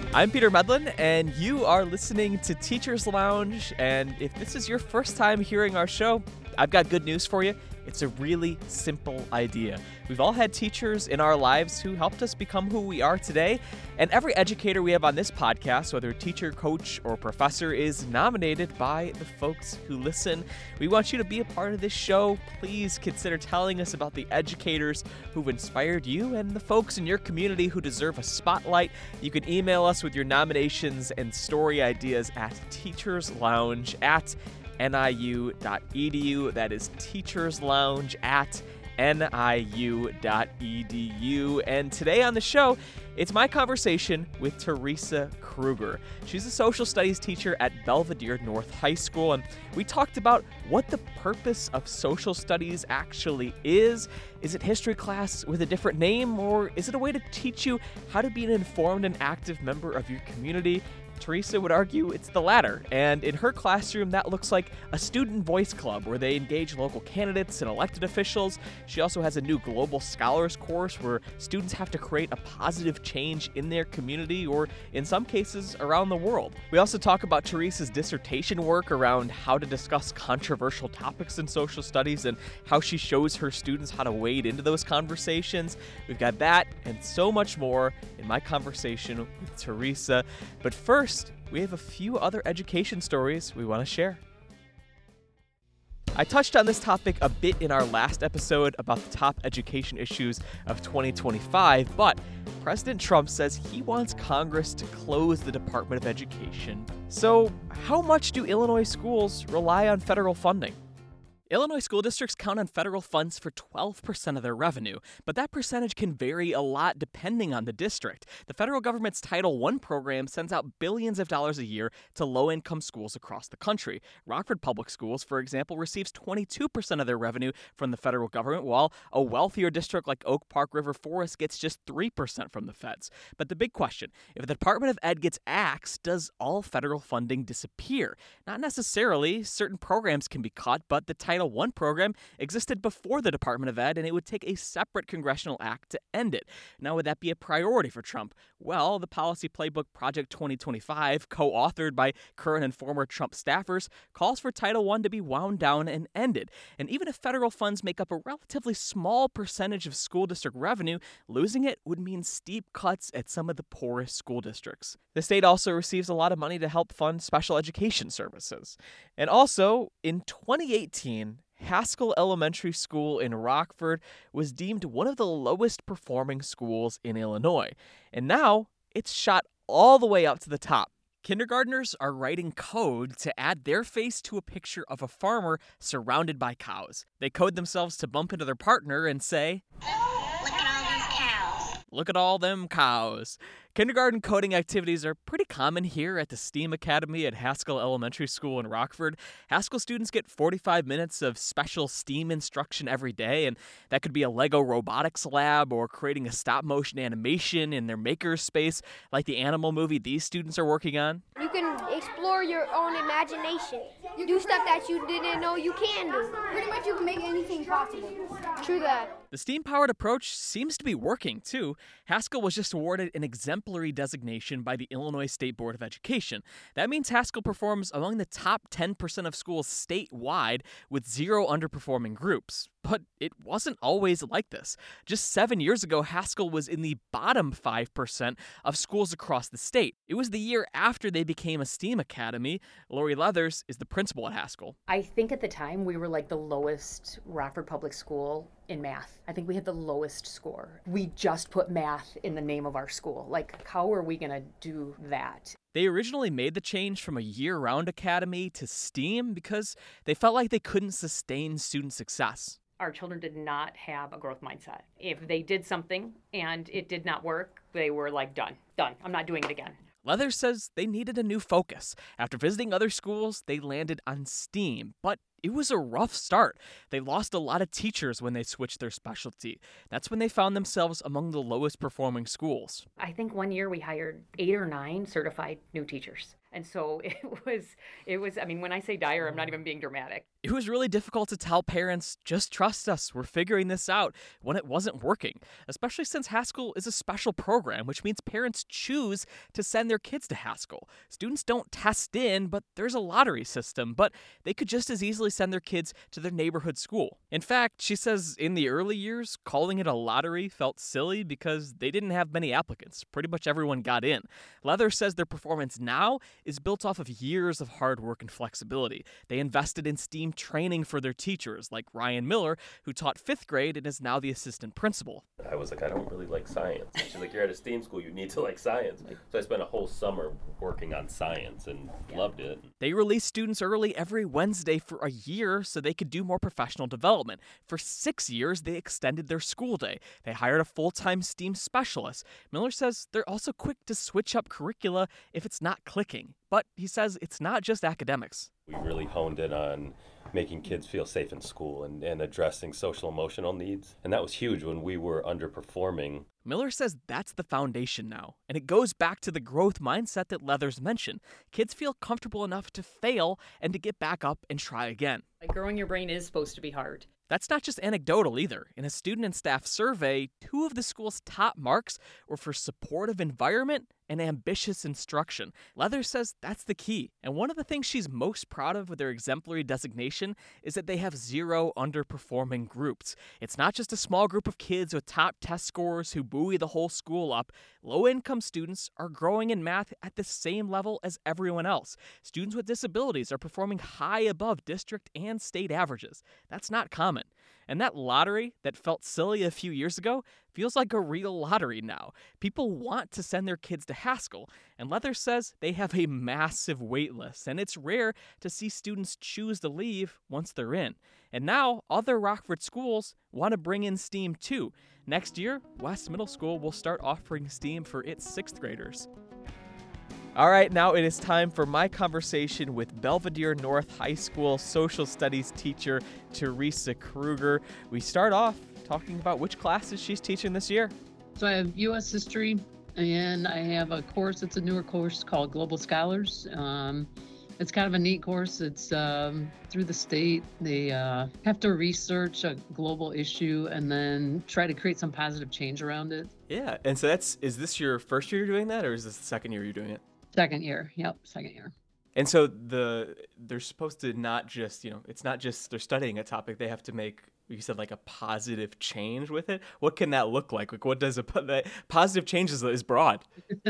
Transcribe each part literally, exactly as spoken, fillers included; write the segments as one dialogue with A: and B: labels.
A: I'm Peter Medlin, and you are listening to Teachers Lounge. And if this is your first time hearing our show, I've got good news for you. It's a really simple idea. We've all had teachers in our lives who helped us become who we are today, and every educator we have on this podcast, whether teacher, coach, or professor, is nominated by the folks who listen. We want you to be a part of this show. Please consider telling us about the educators who've inspired you and the folks in your community who deserve a spotlight. You can email us with your nominations and story ideas at teacherslounge at N I U dot E D U. That is Teachers Lounge at N I U dot E D U. And today on the show, it's my conversation with Teresa Kruger. She's a social studies teacher at Belvedere North High School, and we talked about what the purpose of social studies actually is. Is it history class with a different name, or is it a way to teach you how to be an informed and active member of your community? Teresa would argue it's the latter, and in her classroom that looks like a student voice club where they engage local candidates and elected officials. She also has a new Global Scholars course where students have to create a positive change in their community, or in some cases around the world. We also talk about Teresa's dissertation work around how to discuss controversial topics in social studies and how she shows her students how to wade into those conversations. We've got that and so much more in my conversation with Teresa. But first, we have a few other education stories we want to share. I touched on this topic a bit in our last episode about the top education issues of twenty twenty-five, but President Trump says he wants Congress to close the Department of Education. So, how much do Illinois schools rely on federal funding? Illinois school districts count on federal funds for twelve percent of their revenue, but that percentage can vary a lot depending on the district. The federal government's Title one program sends out billions of dollars a year to low-income schools across the country. Rockford Public Schools, for example, receives twenty-two percent of their revenue from the federal government, while a wealthier district like Oak Park River Forest gets just three percent from the feds. But the big question, if the Department of Ed gets axed, does all federal funding disappear? Not necessarily. Certain programs can be cut, but the Title Title one program existed before the Department of Ed, and it would take a separate congressional act to end it. Now, would that be a priority for Trump? Well, the policy playbook Project twenty twenty-five, co-authored by current and former Trump staffers, calls for Title one to be wound down and ended. And even if federal funds make up a relatively small percentage of school district revenue, losing it would mean steep cuts at some of the poorest school districts. The state also receives a lot of money to help fund special education services. And also, in twenty eighteen, Haskell Elementary School in Rockford was deemed one of the lowest performing schools in Illinois. And now it's shot all the way up to the top. Kindergartners are writing code to add their face to a picture of a farmer surrounded by cows. They code themselves to bump into their partner and say, "Look at all these cows. Look at all them cows." Kindergarten coding activities are pretty common here at the STEAM Academy at Haskell Elementary School in Rockford. Haskell students get forty-five minutes of special STEAM instruction every day, and that could be a Lego robotics lab or creating a stop-motion animation in their makerspace, like the animal movie these students are working on.
B: You can explore your own imagination. You do stuff that you didn't know you can do.
C: Pretty much you can make anything possible.
B: True that.
A: The STEAM-powered approach seems to be working, too. Haskell was just awarded an exemplary designation by the Illinois State Board of Education. That means Haskell performs among the top ten percent of schools statewide with zero underperforming groups. But it wasn't always like this. Just seven years ago, Haskell was in the bottom five percent of schools across the state. It was the year after they became a STEAM academy. Lori Leathers is the principal at Haskell.
D: I think at the time we were like the lowest Rockford Public School in math. I think we had the lowest score. We just put math in the name of our school. Like, how are we going to do that?
A: They originally made the change from a year-round academy to STEAM because they felt like they couldn't sustain student success.
D: Our children did not have a growth mindset. If they did something and it did not work, they were like, done, done. I'm not doing it again.
A: Leathers says they needed a new focus. After visiting other schools, they landed on STEAM, but it was a rough start. They lost a lot of teachers when they switched their specialty. That's when they found themselves among the lowest performing schools.
D: I think one year we hired eight or nine certified new teachers. And so it was, it was, I mean, when I say dire, I'm not even being dramatic.
A: It was really difficult to tell parents, just trust us, we're figuring this out, when it wasn't working, especially since Haskell is a special program, which means parents choose to send their kids to Haskell. Students don't test in, but there's a lottery system, but they could just as easily send their kids to their neighborhood school. In fact, she says in the early years, calling it a lottery felt silly because they didn't have many applicants. Pretty much everyone got in. Leather says their performance now is built off of years of hard work and flexibility. They invested in STEAM training for their teachers, like Ryan Miller, who taught fifth grade and is now the assistant principal.
E: I was like, I don't really like science. She's like, you're at a STEAM school, you need to like science. So I spent a whole summer working on science and yeah. loved it.
A: They released students early every Wednesday for a year so they could do more professional development. For six years, they extended their school day. They hired a full-time STEAM specialist. Miller says they're also quick to switch up curricula if it's not clicking. But he says it's not just academics.
E: We really honed in on making kids feel safe in school and, and addressing social emotional needs. And that was huge when we were underperforming.
A: Miller says that's the foundation now, and it goes back to the growth mindset that Leathers mentioned. Kids feel comfortable enough to fail and to get back up and try again.
D: Like growing your brain is supposed to be hard.
A: That's not just anecdotal either. In a student and staff survey, two of the school's top marks were for supportive environment and ambitious instruction. Leathers says that's the key. And one of the things she's most proud of with their exemplary designation is that they have zero underperforming groups. It's not just a small group of kids with top test scores who buoy the whole school up. Low-income students are growing in math at the same level as everyone else. Students with disabilities are performing high above district and state averages. That's not common. And that lottery that felt silly a few years ago feels like a real lottery now. People want to send their kids to Haskell, and Leathers says they have a massive wait list, and it's rare to see students choose to leave once they're in. And now, other Rockford schools want to bring in STEAM too. Next year, West Middle School will start offering STEAM for its sixth graders. All right, now it is time for my conversation with Belvedere North High School social studies teacher Teresa Kruger. We start off talking about which classes she's teaching this year.
F: So I have U S history, and I have a course, it's a newer course called Global Scholars. Um, it's kind of a neat course. It's um, through the state. They uh, have to research a global issue and then try to create some positive change around it.
A: Yeah, and so that's, is this your first year you're doing that, or is this the second year you're doing it?
F: Second year. Yep. Second year.
A: And so the they're supposed to not just, you know, it's not just they're studying a topic. They have to make, you said, like a positive change with it. What can that look like? Like, what does a that positive change is, is broad?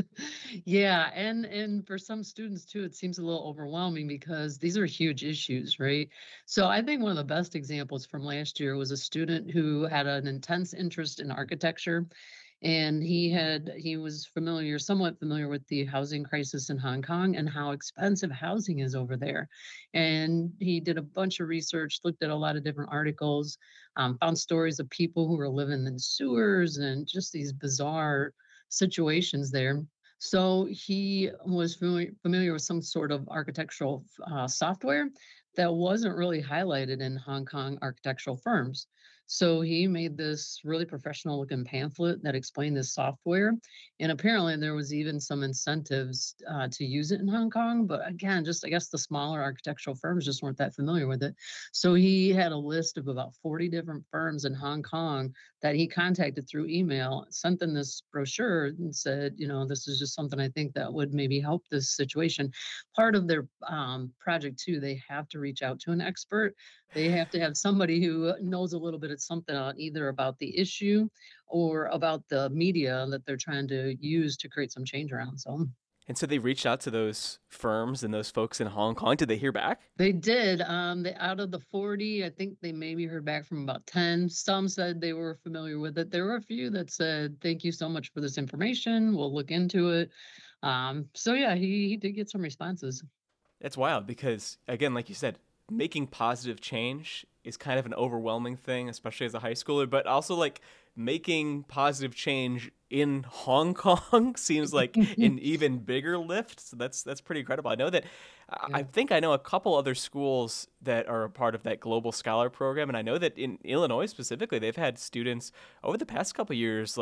F: Yeah. And, and for some students too, it seems a little overwhelming because these are huge issues, right? So I think one of the best examples from last year was a student who had an intense interest in architecture. And he had he was familiar, somewhat familiar with the housing crisis in Hong Kong and how expensive housing is over there. And he did a bunch of research, looked at a lot of different articles, um, found stories of people who were living in sewers and just these bizarre situations there. So he was familiar, familiar with some sort of architectural uh, software that wasn't really highlighted in Hong Kong architectural firms. So he made this really professional looking pamphlet that explained this software. And apparently there was even some incentives uh, to use it in Hong Kong. But again, just I guess the smaller architectural firms just weren't that familiar with it. So he had a list of about forty different firms in Hong Kong that he contacted through email, sent them this brochure and said, you know, this is just something I think that would maybe help this situation. Part of their um, project too, they have to reach out to an expert. They have to have somebody who knows a little bit of something on either about the issue or about the media that they're trying to use to create some change around. So,
A: and so they reached out to those firms and those folks in Hong Kong. Did they hear back?
F: They did. Um, they, out of the forty, I think they maybe heard back from about ten. Some said they were familiar with it. There were a few that said, thank you so much for this information. We'll look into it. Um, so yeah, he, he did get some responses.
A: That's wild because, again, like you said, making positive change is kind of an overwhelming thing, especially as a high schooler, but also like making positive change in Hong Kong seems like an even bigger lift. So that's that's pretty incredible. I know that yeah. I think I know a couple other schools that are a part of that Global Scholar program, and I know that in Illinois specifically, they've had students over the past couple of years like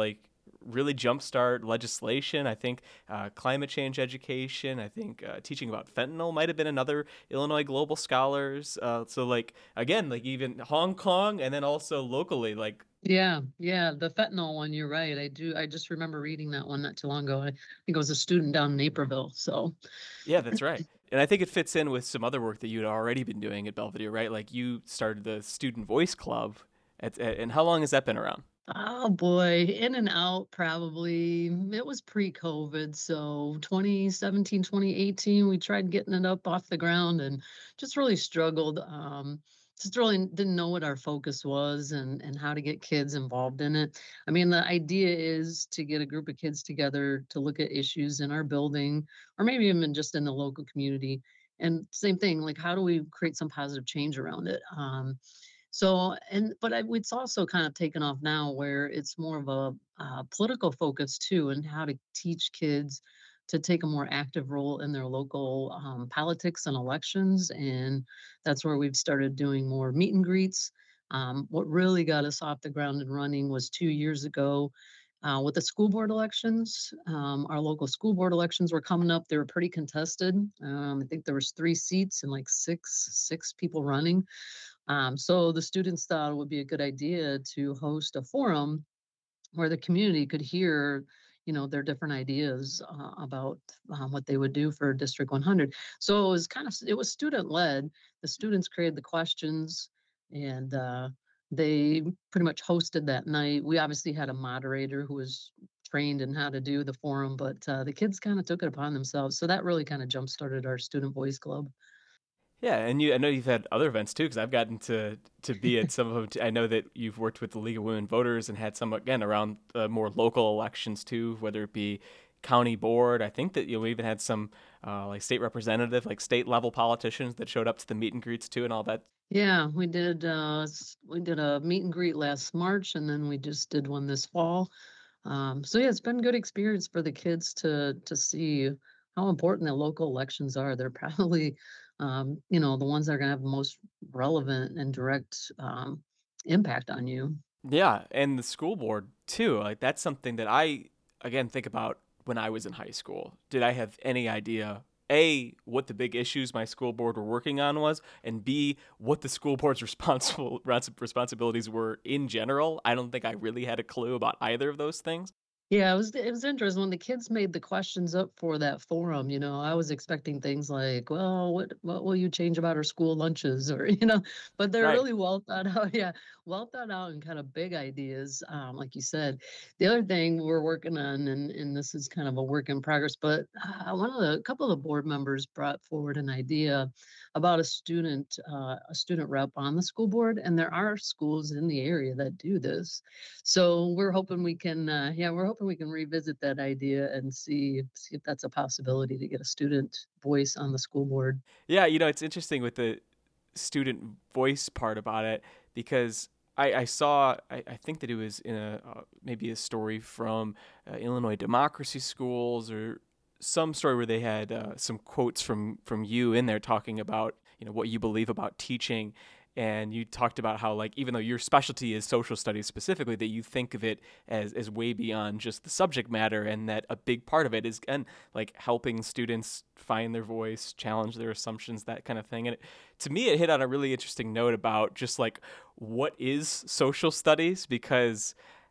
A: really jumpstart legislation. I think uh, climate change education. I think uh, teaching about fentanyl might have been another Illinois Global Scholars. Uh, so like again, like even Hong Kong, and then also locally, like
F: Yeah, yeah, the fentanyl one, you're right. I do. I just remember reading that one not too long ago. I think it was a student down in Naperville. So,
A: yeah, that's right. And I think it fits in with some other work that you'd already been doing at Belvedere, right? Like you started the Student Voice Club. At, at, and how long has that been around?
F: oh boy, in and out probably. It was pre-COVID, so twenty seventeen, twenty eighteen, we tried getting it up off the ground and just really struggled. Um, just really didn't know what our focus was and and how to get kids involved in it. I mean, the idea is to get a group of kids together to look at issues in our building or maybe even just in the local community. And same thing, like how do we create some positive change around it? Um, so, and but I, it's also kind of taken off now where it's more of a uh, political focus too, and how to teach kids to take a more active role in their local um, politics and elections. And that's where we've started doing more meet and greets. Um, what really got us off the ground and running was two years ago uh, with the school board elections. Um, our local school board elections were coming up. They were pretty contested. Um, I think there was three seats and like six six people running. Um, so the students thought it would be a good idea to host a forum where the community could hear, you know, their different ideas uh, about um, what they would do for District one hundred. So it was kind of it was student led. The students created the questions, and uh, they pretty much hosted that night. We obviously had a moderator who was trained in how to do the forum, but uh, the kids kind of took it upon themselves. So that really kind of jump started our student voice club.
A: Yeah, and you, I know you've had other events too, because I've gotten to to be at some of them. Too. I know that you've worked with the League of Women Voters and had some again around uh, more local elections too, whether it be county board. I think that you know, we even had some uh, like state representative, like state level politicians that showed up to the meet and greets too, and all that.
F: Yeah, we did uh s- we did a meet and greet last March and then we just did one this fall. Um so yeah, it's been a good experience for the kids to to see how important the local elections are. They're probably um, you know, the ones that are gonna have the most relevant and direct um impact on you.
A: Yeah, and the school board too. Like that's something that I again think about when I was in high school. Did I have any idea A, what the big issues my school board were working on was, and B, what the school board's responsible responsibilities were in general? I don't think I really had a clue about either of those things.
F: Yeah, it was it was interesting when the kids made the questions up for that forum, you know, I was expecting things like, well, what what will you change about our school lunches or you know, but they're
A: Right.
F: really well thought out, yeah, well thought out and kind of big ideas, um, like you said. The other thing we're working on, and and this is kind of a work in progress, but uh, one of the a couple of the board members brought forward an idea about a student uh, a student rep on the school board, and there are schools in the area that do this. So we're hoping we can, uh, yeah, we're hoping we can revisit that idea and see see if that's a possibility to get a student voice on the school board.
A: Yeah, you know, it's interesting with the student voice part about it because I, I saw, I, I think that it was in a uh, maybe a story from uh, Illinois Democracy Schools or some story where they had uh, some quotes from from you in there talking about you know what you believe about teaching, and you talked about how like even though your specialty is social studies specifically, that you think of it as as way beyond just the subject matter, and that a big part of it is and like helping students find their voice, challenge their assumptions, that kind of thing. And it, to me, it hit on a really interesting note about just like what is social studies, because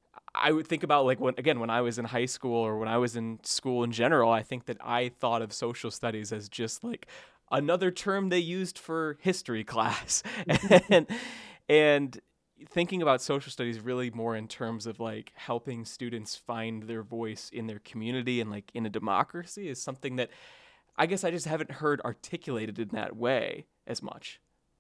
A: I would think about like when again when I was in high school or when I was in school in general, I think that I thought of social studies as just like another term they used for history class. and and thinking about social studies really more in terms of like helping students find their voice in their community and like in a democracy is something that I guess I just haven't heard articulated in that way as much.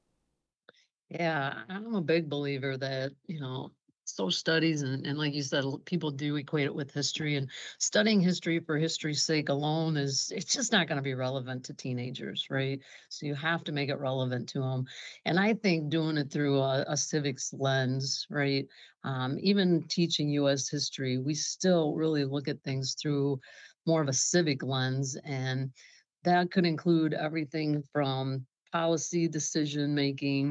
F: Yeah, I'm a big believer that, you know, social studies and, and like you said, l- people do equate it with history and studying history for history's sake alone is it's just not going to be relevant to teenagers, right? So you have to make it relevant to them. And I think doing it through a, a civics lens, right? Um, even teaching U S history, we still really look at things through more of a civic lens. And that could include everything from policy decision making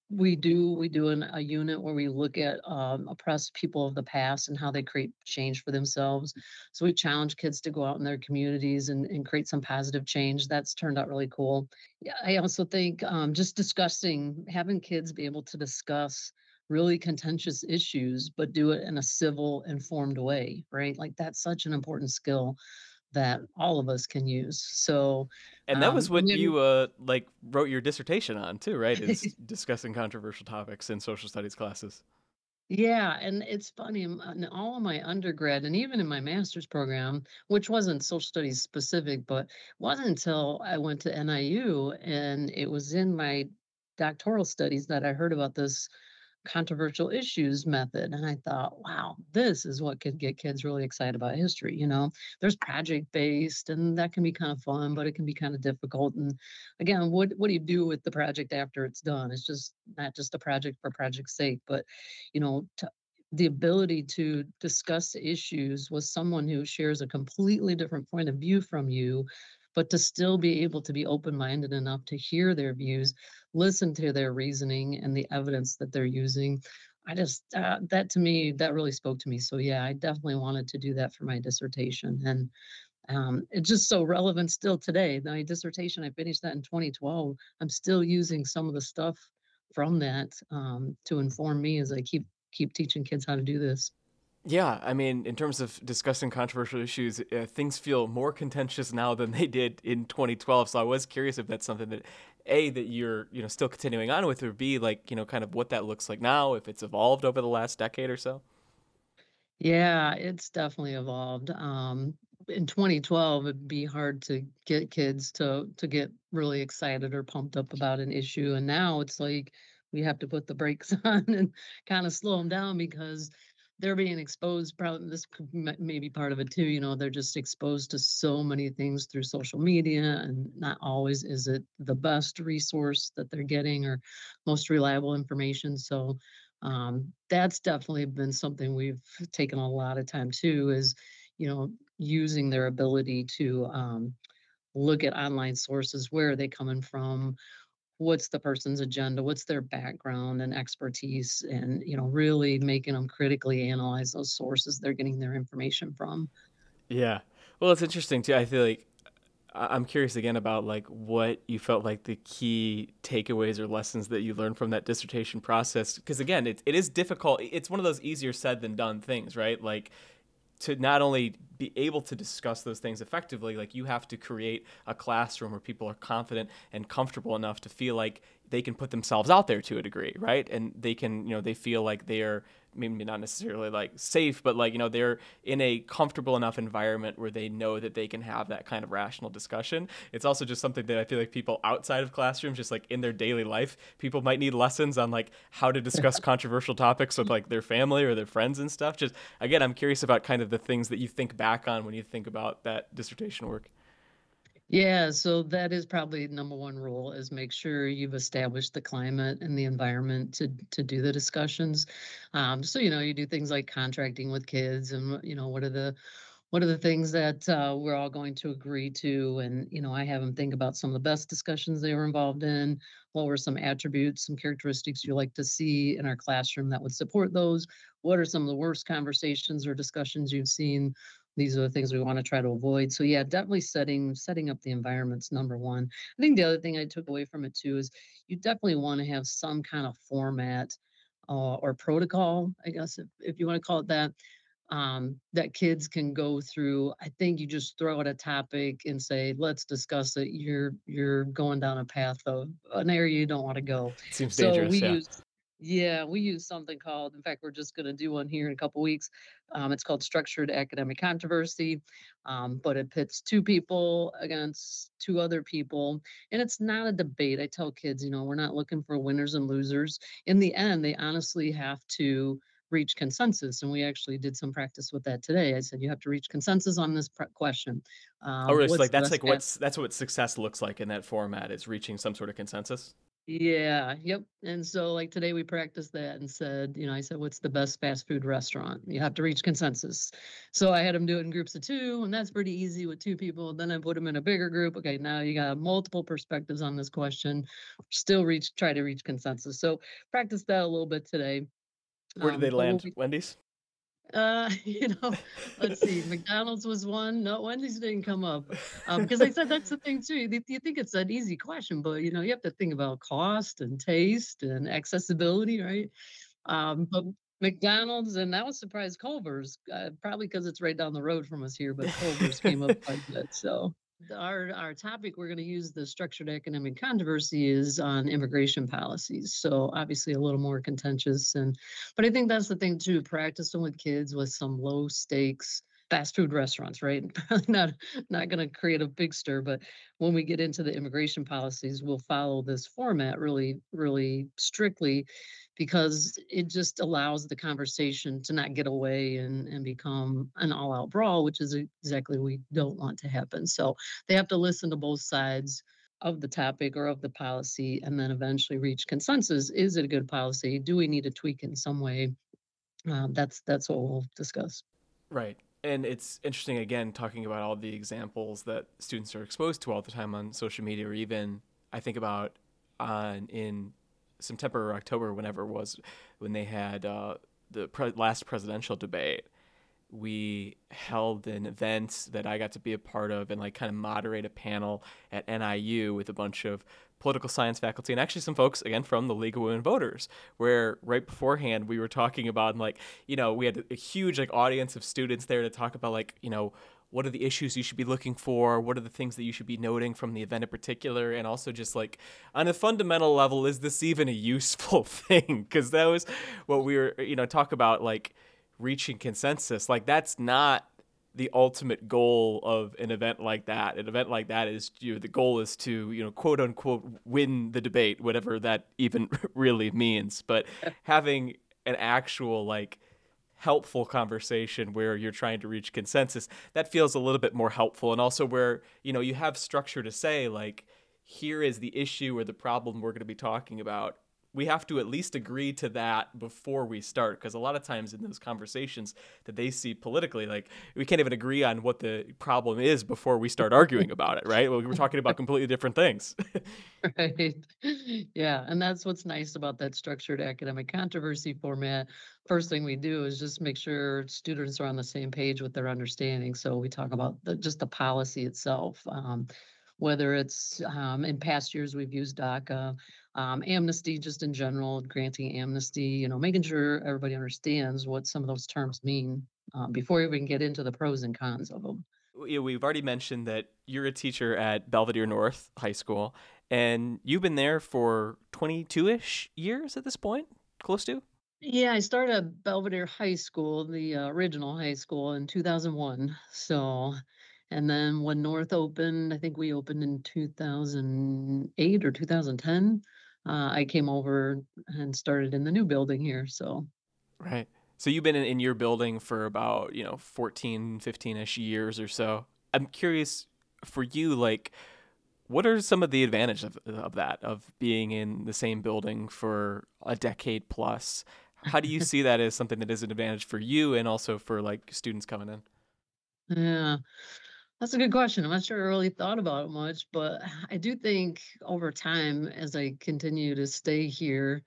F: We do we do an, a unit where we look at um, oppressed people of the past and how they create change for themselves. So we challenge kids to go out in their communities and, and create some positive change. That's turned out really cool. Yeah, I also think um, just discussing, having kids be able to discuss really contentious issues, but do it in a civil, informed way, right? Like that's such an important skill that all of us can use. So,
A: And that
F: um,
A: was what
F: when
A: you uh like wrote your dissertation on too, right? Is discussing controversial topics in social studies classes.
F: Yeah, and it's funny, in in all of my undergrad and even in my master's program, which wasn't social studies specific, but wasn't until I went to N I U and it was in my doctoral studies that I heard about this controversial issues method. And I thought, wow, this is what could get kids really excited about history. You know, there's project based and that can be kind of fun, but it can be kind of difficult. And again, what, what do you do with the project after it's done? It's just not just a project for project's sake, but, you know, to, the ability to discuss issues with someone who shares a completely different point of view from you, but to still be able to be open minded enough to hear their views, listen to their reasoning and the evidence that they're using. I just, uh, that to me, that really spoke to me. So, yeah, I definitely wanted to do that for my dissertation. And um, it's just so relevant still today. My dissertation, I finished that in twenty twelve. I'm still using some of the stuff from that um, to inform me as I keep keep teaching kids how to do this.
A: Yeah, I mean, in terms of discussing controversial issues, uh, things feel more contentious now than they did in twenty twelve. So I was curious if that's something that, A, that you're, you know, still continuing on with, or B, like, you know, kind of what that looks like now, if it's evolved over the last decade or so.
F: Yeah, it's definitely evolved. Um, in twenty twelve, it'd be hard to get kids to to get really excited or pumped up about an issue, and now it's like we have to put the brakes on and kind of slow them down because they're being exposed. Probably this could m- maybe part of it too. You know, they're just exposed to so many things through social media, and not always is it the best resource that they're getting or most reliable information. So um, that's definitely been something we've taken a lot of time too, is, you know, using their ability to um, look at online sources. Where are they coming from? What's the person's agenda? What's their background and expertise? And, you know, really making them critically analyze those sources they're getting their information from.
A: Yeah. Well, it's interesting too. I feel like I- I'm curious again about like what you felt like the key takeaways or lessons that you learned from that dissertation process. Because again, it, it is difficult. It's one of those easier said than done things, right? Like to not only be able to discuss those things effectively, like you have to create a classroom where people are confident and comfortable enough to feel like they can put themselves out there to a degree, right? And they can, you know, they feel like they're maybe not necessarily like safe, but like, you know, they're in a comfortable enough environment where they know that they can have that kind of rational discussion. It's also just something that I feel like people outside of classrooms, just like in their daily life, people might need lessons on like how to discuss controversial topics with like their family or their friends and stuff. Just again, I'm curious about kind of the things that you think back on when you think about that dissertation work.
F: Yeah, so that is probably number one rule is make sure you've established the climate and the environment to to do the discussions. Um, so you know, you do things like contracting with kids and you know, what are the what are the things that uh, we're all going to agree to? And you know, I have them think about some of the best discussions they were involved in. What were some attributes, some characteristics you like to see in our classroom that would support those? What are some of the worst conversations or discussions you've seen? These are the things we want to try to avoid. So yeah, definitely setting setting up the environment's number one. I think the other thing I took away from it too is you definitely want to have some kind of format uh, or protocol, I guess if, if you want to call it that, um, that kids can go through. I think you just throw out a topic and say, let's discuss it. You're you're going down a path of an area you don't want to go.
A: It seems
F: So we
A: dangerous, yeah.
F: use yeah, we use something called, in fact, we're just going to do one here in a couple weeks. Um, it's called structured academic controversy, um, but it pits two people against two other people. And it's not a debate. I tell kids, you know, we're not looking for winners and losers. In the end, they honestly have to reach consensus. And we actually did some practice with that today. I said, you have to reach consensus on this pre- question.
A: Oh,
F: Um,
A: really? So
F: what's
A: like
F: the
A: that's
F: best
A: like
F: path?
A: what's that's what success looks like in that format is reaching some sort of consensus.
F: Yeah, yep. And so like today we practiced that and said, you know, I said, what's the best fast food restaurant? You have to reach consensus. So I had them do it in groups of two, and that's pretty easy with two people. Then I put them in a bigger group. Okay, now you got multiple perspectives on this question. Still reach, try to reach consensus. So practice that a little bit today.
A: Where did
F: Um,
A: they
F: but we'll
A: land? Wendy's?
F: uh, you know, let's see. McDonald's was one. No, Wendy's didn't come up. Um, because I said that's the thing too. You, you think it's an easy question, but you know, you have to think about cost and taste and accessibility, right? Um, but McDonald's, and I was surprised Culver's, uh, probably because it's right down the road from us here, but Culver's came up quite a bit. So the- our our topic we're going to use the structured academic controversy is on immigration policies. So obviously a little more contentious, and but I think that's the thing too. Practice them with kids with some low stakes fast food restaurants, right? Probably not not going to create a big stir, but when we get into the immigration policies, we'll follow this format really, really strictly because it just allows the conversation to not get away and, and become an all out brawl, which is exactly what we don't want to happen. So they have to listen to both sides of the topic or of the policy and then eventually reach consensus. Is it a good policy? Do we need to tweak it in some way? Um, that's that's what we'll discuss.
A: Right. And it's interesting, again, talking about all the examples that students are exposed to all the time on social media, or even I think about on in September or October, whenever it was, when they had uh, the pre- last presidential debate. We held an event that I got to be a part of and like kind of moderate a panel at N I U with a bunch of political science faculty and actually some folks again from the League of Women Voters, where right beforehand we were talking about, and like, you know, we had a huge like audience of students there to talk about, like, you know, what are the issues you should be looking for, what are the things that you should be noting from the event in particular, and also just like on a fundamental level, is this even a useful thing? Because that was what we were, you know, talk about, like reaching consensus. Like that's not the ultimate goal of an event like that. An event like that is, you know, the goal is to, you know, quote unquote win the debate, whatever that even really means. But having an actual like helpful conversation where you're trying to reach consensus, that feels a little bit more helpful. And also where, you know, you have structure to say, like, here is the issue or the problem we're going to be talking about. We have to at least agree to that before we start, because a lot of times in those conversations that they see politically, like, we can't even agree on what the problem is before we start arguing about it, right? Well, we're talking about completely different things.
F: Right. Yeah. And that's what's nice about that structured academic controversy format. First thing we do is just make sure students are on the same page with their understanding. So we talk about the, just the policy itself. Um, whether it's um, in past years, we've used DACA, um, amnesty, just in general, granting amnesty, you know, making sure everybody understands what some of those terms mean um, before we even get into the pros and cons of them.
A: You know, we've already mentioned that you're a teacher at Belvedere North High School, and you've been there for twenty-two-ish years at this point, close to?
F: Yeah, I started at Belvedere High School, the uh, original high school, in two thousand one. So, and then when North opened, I think we opened in two thousand eight or two thousand ten. Uh, I came over and started in the new building here. So,
A: Right. So you've been in, in your building for about, you know, fourteen, fifteen-ish years or so. I'm curious for you, like, what are some of the advantages of, of that, of being in the same building for a decade plus? How do you see that as something that is an advantage for you and also for like students coming in?
F: yeah, that's a good question. I'm not sure I really thought about it much, but I do think over time, as I continue to stay here,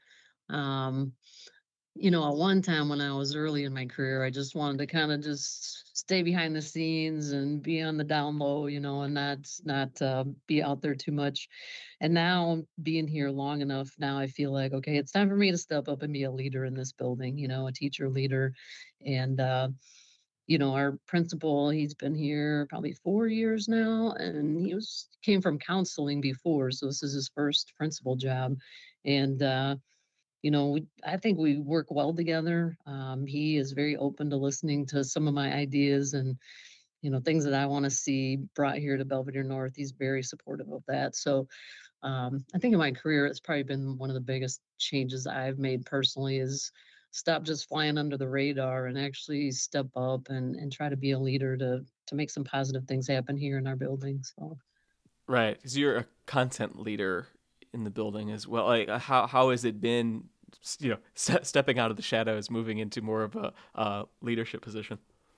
F: um, you know, at one time when I was early in my career, I just wanted to kind of just stay behind the scenes and be on the down low, you know, and not not uh, be out there too much. And now being here long enough, now I feel like, okay, it's time for me to step up and be a leader in this building, you know, a teacher leader. And uh, you know, our principal, he's been here probably four years now, and he was came from counseling before, so this is his first principal job. And uh, you know, we, I think we work well together. Um, he is very open to listening to some of my ideas and, you know, things that I want to see brought here to Belvedere North. He's very supportive of that. So um, I think in my career, it's probably been one of the biggest changes I've made personally is stop just flying under the radar and actually step up and, and try to be a leader to to make some positive things happen here in our building. So
A: Right. Because you're a content leader in the building as well. Like, uh, how how has it been, s- you know, ste- stepping out of the shadows, moving into more of a uh, leadership position?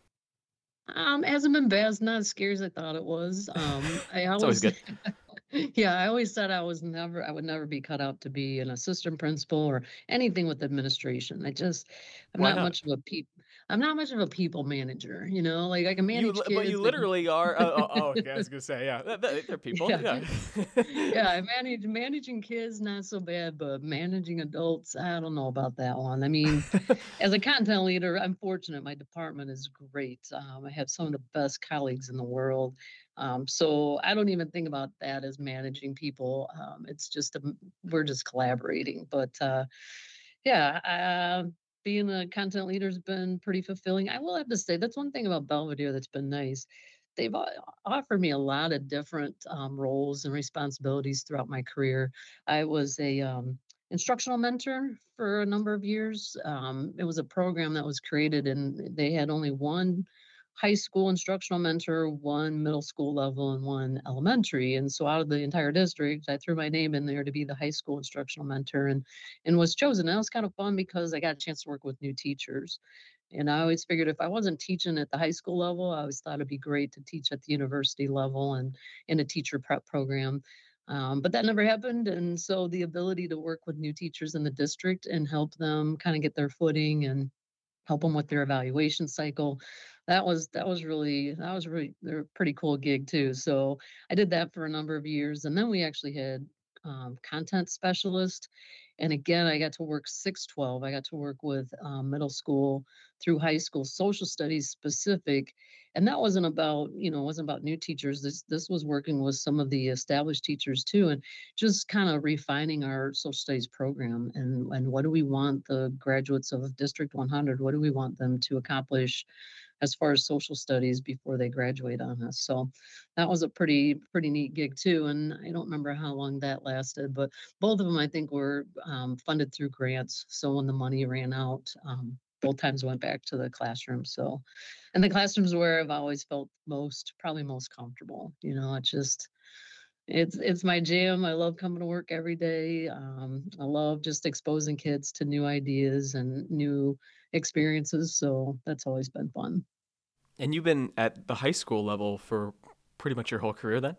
F: Um, hasn't been bad. It's not as scary as I thought it was. Um, I
A: It's always
F: always,
A: good.
F: yeah, I always said I was never, I would never be cut out to be an assistant principal or anything with administration. I just, I'm
A: Why
F: not
A: not?
F: much of a peop, I'm not much of a people manager. You know, like I can
A: You,
F: manage
A: li- but you
F: kids. I can,
A: literally are. Uh, oh, oh, okay, I was gonna say, yeah, th- th- they're people.
F: yeah,
A: Yeah.
F: yeah. I manage managing kids not so bad, but managing adults, I don't know about that one. I mean, as a content leader, I'm fortunate. My department is great. Um, I have some of the best colleagues in the world. Um, so I don't even think about that as managing people. Um, it's just a, we're just collaborating. But uh, yeah, uh, being a content leader has been pretty fulfilling. I will have to say that's one thing about Belvedere that's been nice. They've o- offered me a lot of different um, roles and responsibilities throughout my career. I was a um, instructional mentor for a number of years. Um, it was a program that was created, and they had only one high school instructional mentor, one middle school level, and one elementary. And so, out of the entire district, I threw my name in there to be the high school instructional mentor, and and was chosen. And that was kind of fun because I got a chance to work with new teachers. And I always figured if I wasn't teaching at the high school level, I always thought it'd be great to teach at the university level and in a teacher prep program. Um, but that never happened. And so the ability to work with new teachers in the district and help them kind of get their footing and help them with their evaluation cycle. That was that was really that was really a pretty cool gig too. So I did that for a number of years, and then we actually had um, content specialist, and again I got to work six twelve. I got to work with um, middle school through high school social studies specific, and that wasn't about you know it wasn't about new teachers. This this was working with some of the established teachers too, and just kind of refining our social studies program and and what do we want the graduates of District one hundred, what do we want them to accomplish as far as social studies before they graduate on us. So that was a pretty pretty neat gig too. And I don't remember how long that lasted, but both of them I think were um, funded through grants. So when the money ran out, um, both times went back to the classroom. So, and the classrooms where I've always felt most, probably most comfortable. You know, it just it's it's my jam. I love coming to work every day. Um, I love just exposing kids to new ideas and new experiences. So that's always been fun.
A: And you've been at the high school level for pretty much your whole career then?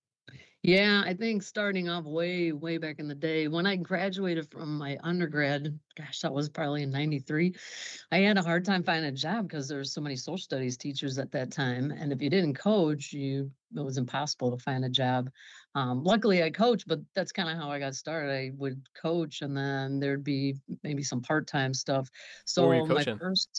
F: Yeah, I think starting off way, way back in the day, when I graduated from my undergrad, gosh, that was probably in ninety-three, I had a hard time finding a job because there were so many social studies teachers at that time. And if you didn't coach, you it was impossible to find a job. Um, luckily, I coached, but that's kind of how I got started. I would coach, and then there'd be maybe some part-time stuff.
A: What were you
F: So my
A: coaching?
F: first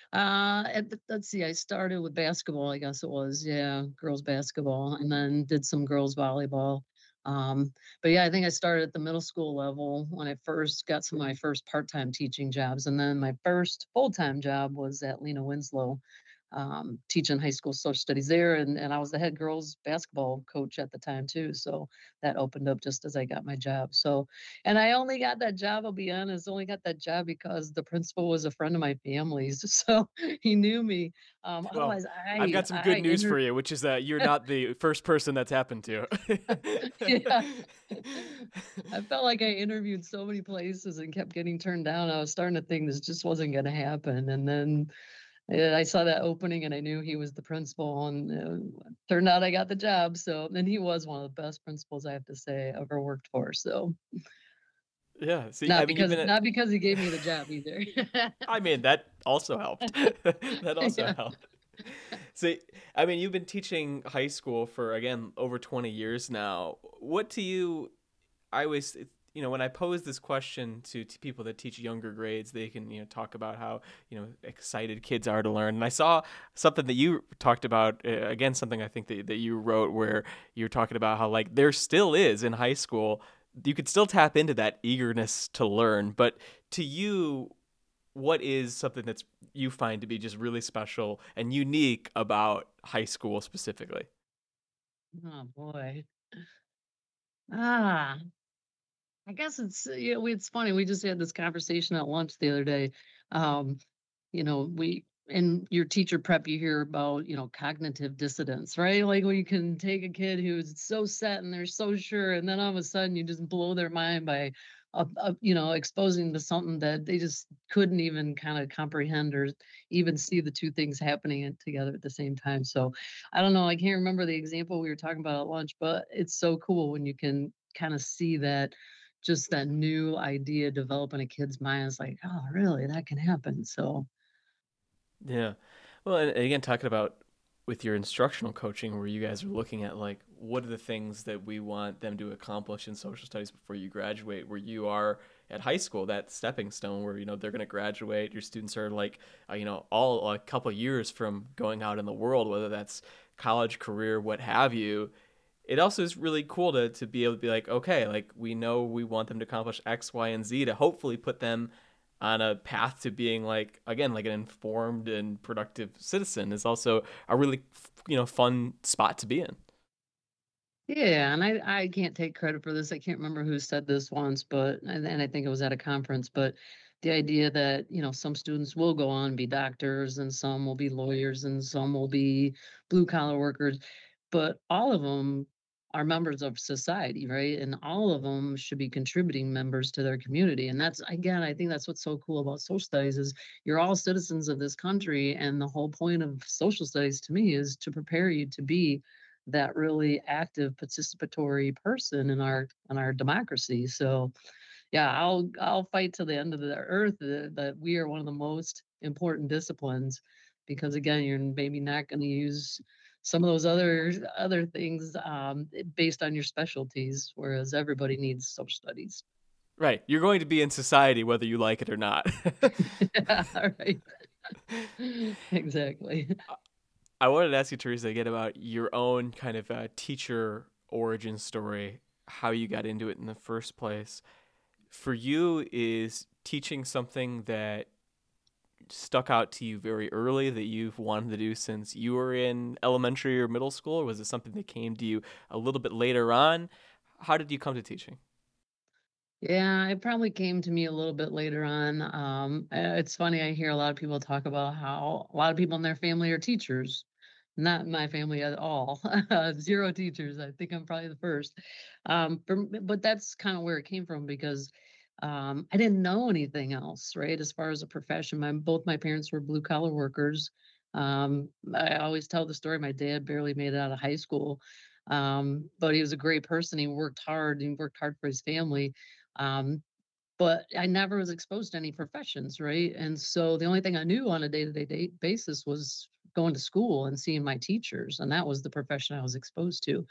F: uh, at the, let's see, I started with basketball, I guess it was, yeah, girls basketball, and then did some girls volleyball. Um, but yeah, I think I started at the middle school level when I first got some of my first part-time teaching jobs, and then my first full-time job was at Lena Winslow, um, teaching high school social studies there, and and I was the head girls basketball coach at the time too. So that opened up just as I got my job. So and I only got that job, I'll be honest, only got that job because the principal was a friend of my family's. So he knew me. Um,
A: Well,
F: otherwise,
A: I've
F: I,
A: got some
F: I
A: good news
F: inter-
A: for you, which is that you're not the first person that's happened to.
F: yeah. I felt like I interviewed so many places and kept getting turned down. I was starting to think this just wasn't going to happen. And then uh, I saw that opening and I knew he was the principal, and uh, turned out I got the job. So, and he was one of the best principals I have to say I ever worked for. So,
A: Yeah. See, I
F: not
A: mean, you've
F: because
A: been at.
F: not because he gave me the job either.
A: I mean, that also helped. That also
F: Yeah.
A: helped. See, I mean, you've been teaching high school for, again, over twenty years now. What do you, I always, you know, when I pose this question to, to people that teach younger grades, they can, you know, talk about how, you know, excited kids are to learn. And I saw something that you talked about, uh, again, something I think that, that you wrote where you're talking about how, like, there still is in high school, you could still tap into that eagerness to learn. But to you, what is something that's you find to be just really special and unique about high school specifically?
F: Oh boy. Ah, I guess it's uh, yeah, we- it's funny. We just had this conversation at lunch the other day. Um, you know, we in your teacher prep, you hear about, you know, cognitive dissonance, right? Like when you can take a kid who's so set and they're so sure, and then all of a sudden you just blow their mind by, uh, uh, you know, exposing to something that they just couldn't even kind of comprehend or even see the two things happening at- together at the same time. So I don't know, I can't remember the example we were talking about at lunch, but it's so cool when you can kind of see that just that new idea develop in a kid's mind. It's like, oh, really, that can happen. So
A: Yeah. Well, and and again, talking about with your instructional coaching, where you guys are looking at like what are the things that we want them to accomplish in social studies before you graduate, where you are at high school, that stepping stone where, you know, they're going to graduate. Your students are like, uh, you know, all a couple years from going out in the world, whether that's college, career, what have you. It also is really cool to, to be able to be like, okay, like we know we want them to accomplish X, Y, and Z to hopefully put them on a path to being like, again, like an informed and productive citizen is also a really, you know, fun spot to be in.
F: yeah, and I I can't take credit for this. I can't remember who said this once, but and, and I think it was at a conference, but the idea that, you know, some students will go on and be doctors and some will be lawyers and some will be blue collar workers, but all of them are members of society, right? And all of them should be contributing members to their community. And that's again, I think that's what's so cool about social studies is you're all citizens of this country, and the whole point of social studies to me is to prepare you to be that really active participatory person in our in our democracy. So yeah, I'll I'll fight to the end of the earth that, that we are one of the most important disciplines, because again, you're maybe not going to use some of those other other things um, based on your specialties, whereas everybody needs social studies.
A: Right. You're going to be in society whether you like it or not.
F: Yeah, right. Exactly.
A: I wanted to ask you, Teresa, again about your own kind of uh, teacher origin story, how you got into it in the first place. For you, is teaching something that stuck out to you very early that you've wanted to do since you were in elementary or middle school, or was it something that came to you a little bit later on? How did you come to teaching?
F: Yeah, it probably came to me a little bit later on. Um, uh, it's funny, I hear a lot of people talk about how a lot of people in their family are teachers. Not my family at all. Zero teachers. I think I'm probably the first. Um, for, but that's kind of where it came from because um, I didn't know anything else, right? As far as a profession, my both my parents were blue collar workers. Um, I always tell the story. My dad barely made it out of high school, um, but he was a great person. He worked hard. He worked hard for his family. Um, but I never was exposed to any professions, right? And so the only thing I knew on a day-to-day basis was going to school and seeing my teachers, and that was the profession I was exposed to.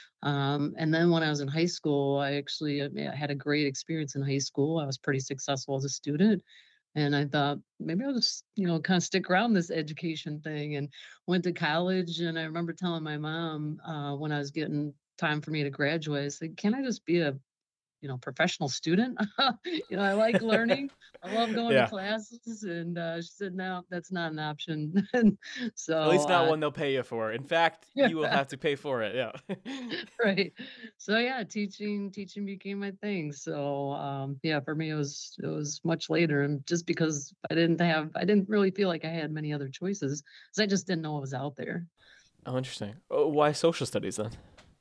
F: Um, and then when I was in high school, I actually I mean, I had a great experience in high school. I was pretty successful as a student, and I thought maybe I'll just, you know, kind of stick around this education thing. And went to college, and I remember telling my mom uh, when I was getting time for me to graduate, I said, "Can I just be a you know, professional student. You know, I like learning. I love going to
A: Yeah.
F: classes." And uh, she said, "No, that's not an option." And
A: At
F: so,
A: least not
F: uh,
A: one they'll pay you for. In fact,
F: yeah,
A: you will have to pay for it. Yeah.
F: right. So yeah, teaching teaching became my thing. So um, yeah, for me it was it was much later, and just because I didn't have I didn't really feel like I had many other choices, because I just didn't know what was out there.
A: Oh, interesting. Oh, why social studies then?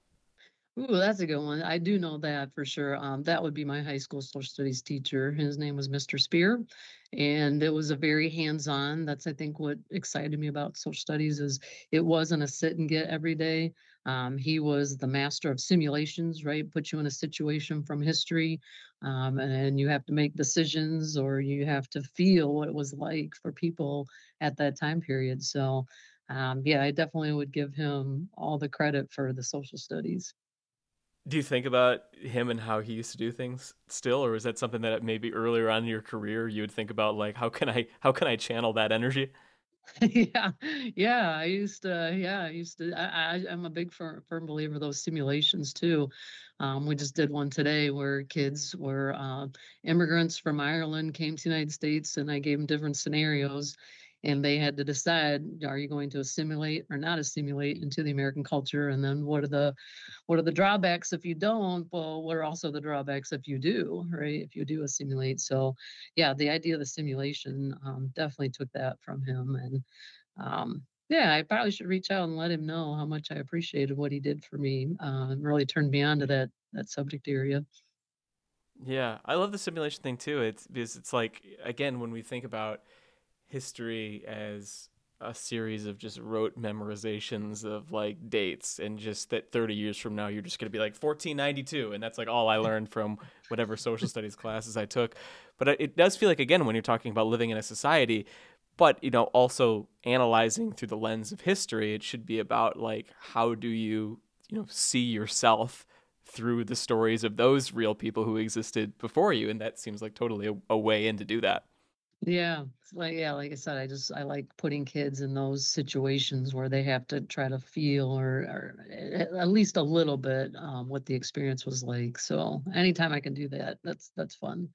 F: Ooh, that's a good one. I do know that for sure. Um, that would be my high school social studies teacher. His name was mister Spear, and it was a very hands-on. That's I think what excited me about social studies is it wasn't a sit and get every day. Um, he was the master of simulations, right? Put you in a situation from history, um, and you have to make decisions or you have to feel what it was like for people at that time period. So, um, yeah, I definitely would give him all the credit for the social studies.
A: Do you think about him and how he used to do things still, or is that something that maybe earlier on in your career you would think about, like how can I how can I channel that energy?
F: Yeah, yeah. I used to, yeah, I used to. I, I, I'm a big firm, firm believer of those simulations too. Um, we just did one today where kids were uh, immigrants from Ireland came to the United States, and I gave them different scenarios, and they had to decide, are you going to assimilate or not assimilate into the American culture? And then what are the what are the drawbacks if you don't? Well, what are also the drawbacks if you do, right? If you do assimilate. So yeah, the idea of the simulation um, definitely took that from him. And um, yeah, I probably should reach out and let him know how much I appreciated what he did for me, uh, and really turned me on to that that subject area.
A: Yeah, I love the simulation thing too. It's because it's like, again, when we think about history as a series of just rote memorizations of like dates, and just that thirty years from now you're just going to be like fourteen ninety-two, and that's like all I learned from whatever social studies classes I took. But it it does feel like, again, when you're talking about living in a society, but you know, also analyzing through the lens of history, it should be about like, how do you you know see yourself through the stories of those real people who existed before you, and that seems like totally a, a way in to do that.
F: Yeah, it's like yeah, like I said, I just I like putting kids in those situations where they have to try to feel or, or a- at least a little bit um, what the experience was like. So anytime I can do that, that's that's fun.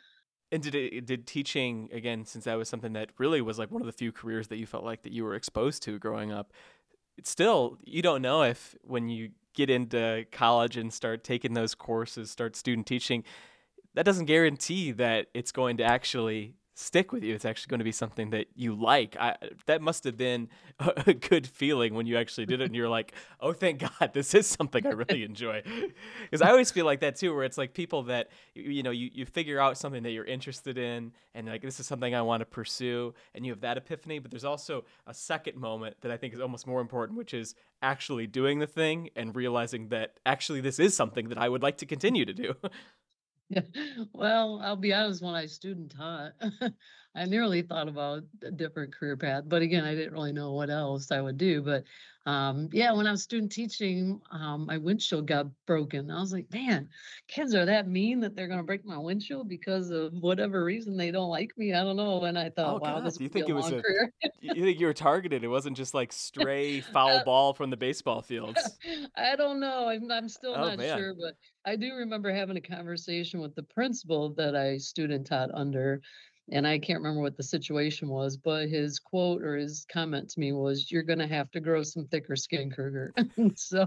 A: And did it did teaching, again, since that was something that really was like one of the few careers that you felt like that you were exposed to growing up, it's still, you don't know if when you get into college and start taking those courses, start student teaching, that doesn't guarantee that it's going to actually stick with you. It's actually going to be something that you like. I, that must have been a, a good feeling when you actually did it and you're like, oh, thank God, this is something I really enjoy. Because I always feel like that too, where it's like people that, you you know, you, you figure out something that you're interested in and like, this is something I want to pursue, and you have that epiphany. But there's also a second moment that I think is almost more important, which is actually doing the thing and realizing that actually this is something that I would like to continue to do.
F: Yeah. Well, I'll be honest, when I student taught, I nearly thought about a different career path, but again, I didn't really know what else I would do. But um, yeah, when I was student teaching, um, my windshield got broken. I was like, man, kids are that mean that they're going to break my windshield because of whatever reason they don't like me. I don't know. And I
A: Oh
F: thought, wow,
A: God,
F: this
A: do you
F: would be
A: think
F: a
A: it was
F: long
A: a
F: career.
A: you think you were targeted? It wasn't just like stray foul
F: Uh,
A: ball from the baseball fields.
F: I don't know. I'm I'm still
A: Oh
F: not
A: man.
F: sure, but I do remember having a conversation with the principal that I student taught under, and I can't remember what the situation was, but his quote or his comment to me was, "You're gonna have to grow some thicker skin, Kruger." So,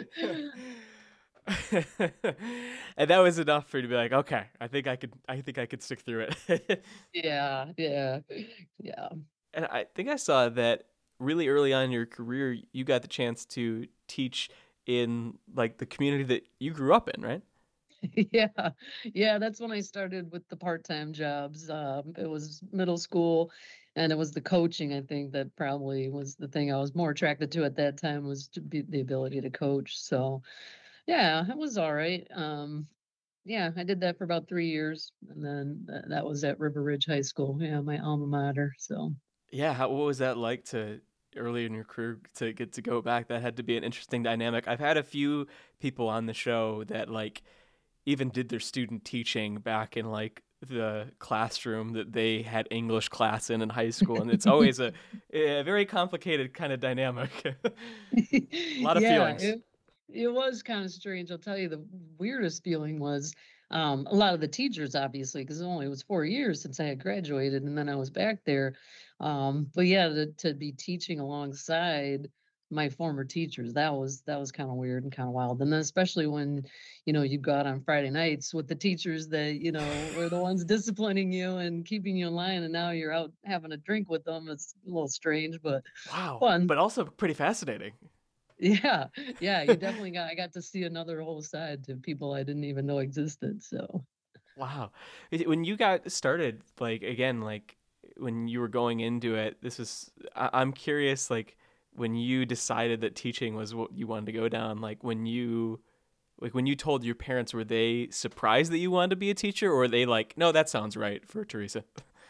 A: And that was enough for you to be like, okay, I think I could I think I could stick through it.
F: yeah, yeah, yeah.
A: And I think I saw that really early on in your career, you got the chance to teach in like the community that you grew up in, right?
F: Yeah, yeah, that's when I started with the part-time jobs. Um, it was middle school, and it was the coaching, I think, that probably was the thing I was more attracted to at that time, was to be the ability to coach. So, yeah, it was all right. Um, yeah, I did that for about three years, and then th- that was at River Ridge High School. Yeah, my alma mater. So,
A: Yeah, how, what was that like to early in your career to get to go back? That had to be an interesting dynamic. I've had a few people on the show that like even did their student teaching back in like the classroom that they had English class in in high school, and it's always a, a very complicated kind of dynamic. A lot of
F: yeah,
A: feelings.
F: it it was kind of strange. I'll tell you, the weirdest feeling was um, a lot of the teachers, obviously, because it only was four years since I had graduated, and then I was back there. Um, but yeah, to, to be teaching alongside my former teachers, that was that was kind of weird and kind of wild. And then especially when, you know, you go out on Friday nights with the teachers that, you know, were the ones disciplining you and keeping you in line, and now you're out having a drink with them. It's a little strange, but
A: Wow,
F: fun.
A: but also pretty fascinating.
F: Yeah, yeah, you definitely got I got to see another whole side to people I didn't even know existed, so
A: Wow. Is it- When you got started, like again, like when you were going into it, this is, I- I'm curious, like when you decided that teaching was what you wanted to go down, like when you, like when you told your parents, were they surprised that you wanted to be a teacher, or were they like, no, that sounds right for Teresa?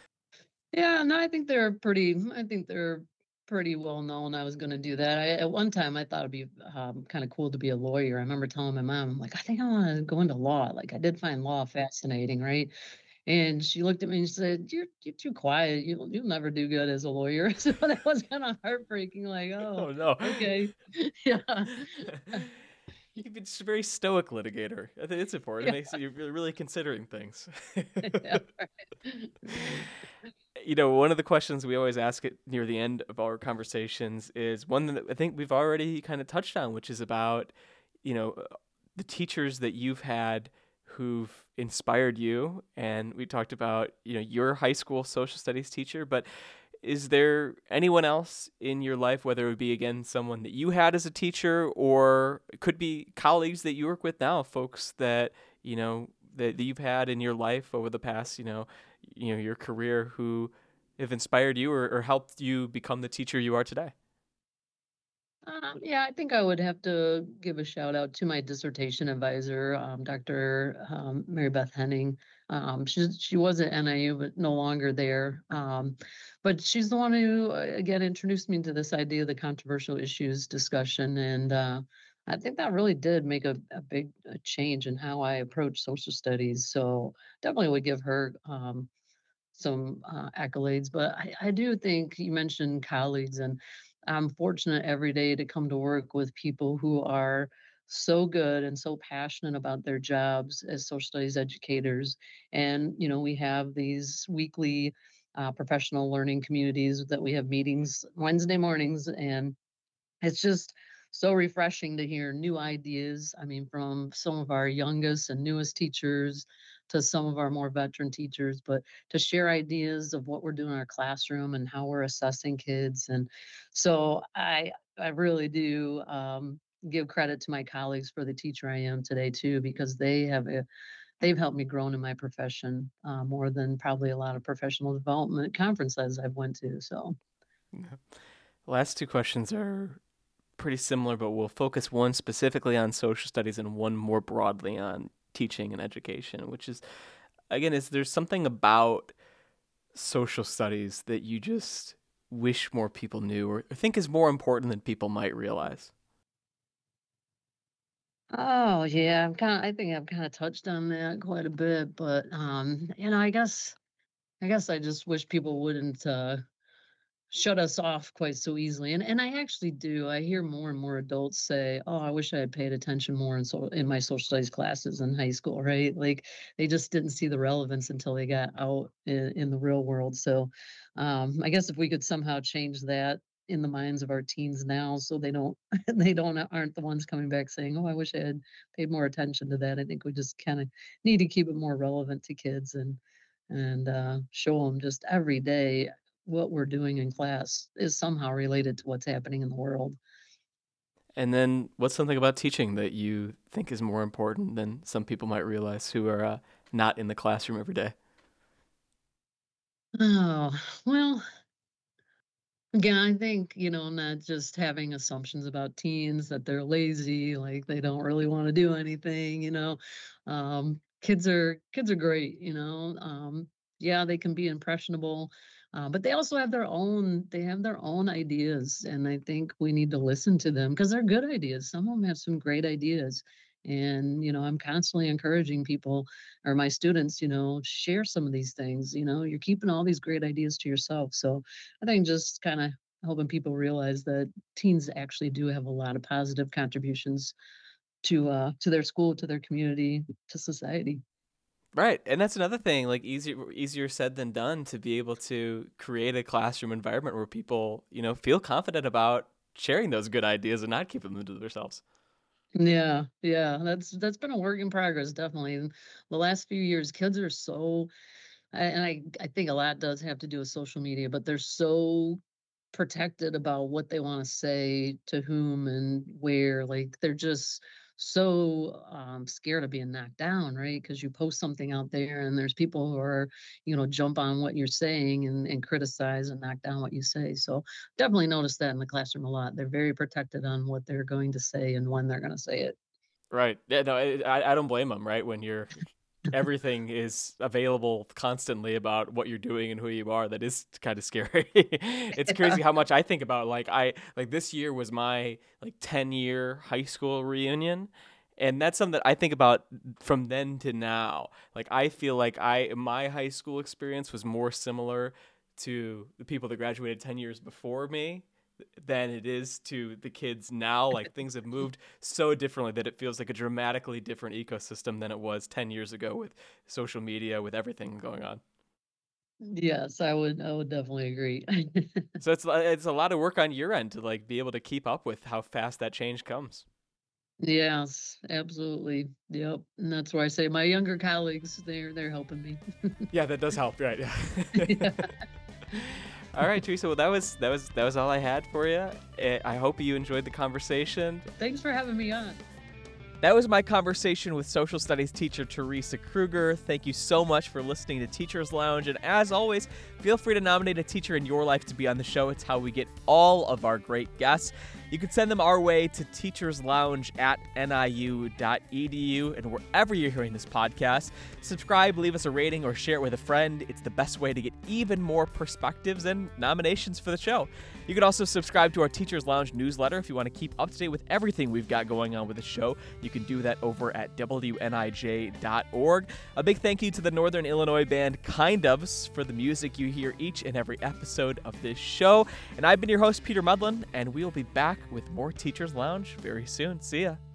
F: yeah, no, I think they're pretty I think they're pretty well known I was gonna do that. I At one time, I thought it'd be, um, kinda cool to be a lawyer. I remember telling my mom, I'm like, "I think I wanna go into law." Like, I did find law fascinating, right? And she looked at me and said, "You're you're too quiet. You'll you'll never do good as a lawyer." So that was kinda heartbreaking, like, "Oh,
A: Oh no.
F: okay." Yeah.
A: You can be just a very stoic litigator. I think it's important. It
F: Yeah.
A: makes you you're really considering things.
F: Yeah, right. Right.
A: you know, one of the questions we always ask at near the end of our conversations is one that I think we've already kind of touched on, which is about, you know, the teachers that you've had who've inspired you. And we talked about, you know, your high school social studies teacher, but is there anyone else in your life, whether it would be, again, someone that you had as a teacher, or it could be colleagues that you work with now, folks that, you know, that, that you've had in your life over the past, you know, you know, your career, who have inspired you or, or helped you become the teacher you are today?
F: Um, yeah, I think I would have to give a shout out to my dissertation advisor, um, Doctor Um, Mary Beth Henning. Um, she she was at N I U, but no longer there. Um, but she's the one who, uh, again, introduced me to this idea of the controversial issues discussion, and uh, I think that really did make a, a big uh change in how I approach social studies. So definitely would give her um, some uh, accolades. But I, I do think you mentioned colleagues, and I'm fortunate every day to come to work with people who are so good and so passionate about their jobs as social studies educators. And, you know, we have these weekly uh, professional learning communities that we have meetings Wednesday mornings, and it's just so refreshing to hear new ideas. I mean, from some of our youngest and newest teachers to some of our more veteran teachers, but to share ideas of what we're doing in our classroom and how we're assessing kids. And so I I really do um, give credit to my colleagues for the teacher I am today too, because they have a, they've helped me grow in my profession uh, more than probably a lot of professional development conferences I've went to. So.
A: Yeah. Last two questions are pretty similar, but we'll focus one specifically on social studies and one more broadly on teaching and education, which is, again, is there something about social studies that you just wish more people knew or think is more important than people might realize?
F: Oh yeah, I'm kind of. I think I've kind of touched on that quite a bit, but um, you know, I guess I guess I just wish people wouldn't uh, shut us off quite so easily. And and I actually do. I hear more and more adults say, "Oh, I wish I had paid attention more in so in my social studies classes in high school." Right? Like they just didn't see the relevance until they got out in, in the real world. So, um, I guess if we could somehow change that in the minds of our teens now, so they don't they don't aren't the ones coming back saying, "Oh, I wish I had paid more attention to that." I think we just kind of need to keep it more relevant to kids and and uh, show them just every day what we're doing in class is somehow related to what's happening in the world.
A: And then what's something about teaching that you think is more important than some people might realize who are uh, not in the classroom every day?
F: Oh, well, again, I think, you know, not just having assumptions about teens that they're lazy, like they don't really want to do anything, you know. Um, kids are kids are great, you know. Um, yeah, they can be impressionable, uh, but they also have their own they have their own ideas, and I think we need to listen to them because they're good ideas. Some of them have some great ideas. And, you know, I'm constantly encouraging people or my students, you know, share some of these things. You know, you're keeping all these great ideas to yourself. So I think just kind of helping people realize that teens actually do have a lot of positive contributions to uh to their school, to their community, to society.
A: Right. And that's another thing, like easier easier said than done to be able to create a classroom environment where people, you know, feel confident about sharing those good ideas and not keeping them to themselves.
F: Yeah, yeah, that's that's been a work in progress, definitely. In the last few years, kids are so, I- and I I think a lot does have to do with social media, but they're so protected about what they want to say to whom and where. Like they're just so um, scared of being knocked down, right? Because you post something out there and there's people who are, you know, jump on what you're saying and, and criticize and knock down what you say. So definitely notice that in the classroom a lot. They're very protected on what they're going to say and when they're going to say it.
A: Right. Yeah, no, I I I don't blame them, right? When you're everything is available constantly about what you're doing and who you are, that is kind of scary. It's crazy how much I think about, like, I like this year was my like ten year high school reunion, and that's something that I think about from then to now. Like I feel like I my high school experience was more similar to the people that graduated ten years before me than it is to the kids now. Like things have moved so differently that it feels like a dramatically different ecosystem than it was ten years ago with social media, with everything going on.
F: Yes, I would I would definitely agree.
A: So it's li- it's a lot of work on your end to like be able to keep up with how fast that change comes.
F: Yes, absolutely. Yep. And that's why I say my younger colleagues, they're they're helping me.
A: Yeah, that does help, right?
F: Yeah.
A: All right, Teresa. Well, that was that was that was all I had for you. Eh, I hope you enjoyed the conversation.
F: Thanks for having me on.
A: That was my conversation with social studies teacher Teresa Kruger. Thank you so much for listening to Teachers Lounge. And as always, feel free to nominate a teacher in your life to be on the show. It's how we get all of our great guests. You can send them our way to teacherslounge at N I U dot E D U. And wherever you're hearing this podcast, subscribe, leave us a rating, or share it with a friend. It's the best way to get even more perspectives and nominations for the show. You can also subscribe to our Teachers Lounge newsletter if you want to keep up to date with everything we've got going on with the show. You can do that over at W N I J dot org. A big thank you to the Northern Illinois band Kind Ofs for the music you hear each and every episode of this show. And I've been your host, Peter Mudlin, and we will be back with more Teachers Lounge very soon. See ya.